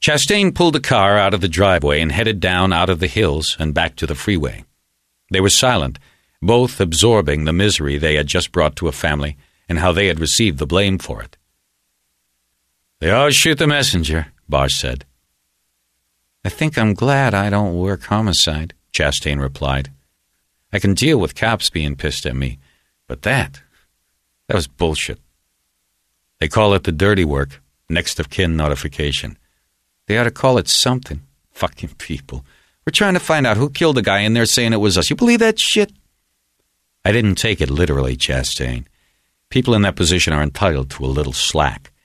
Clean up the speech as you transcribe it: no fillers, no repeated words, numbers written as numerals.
Chastain pulled the car out of the driveway and headed down out of the hills and back to the freeway. They were silent, both absorbing the misery they had just brought to a family and how they had received the blame for it. "They always shoot the messenger," Bosch said. "I think I'm glad I don't work homicide," Chastain replied. "I can deal with cops being pissed at me, but that was bullshit. They call it the dirty work, next of kin notification. They ought to call it something. Fucking people. We're trying to find out who killed the guy, and they're saying it was us. You believe that shit?" "I didn't take it literally, Chastain. People in that position are entitled to a little slack.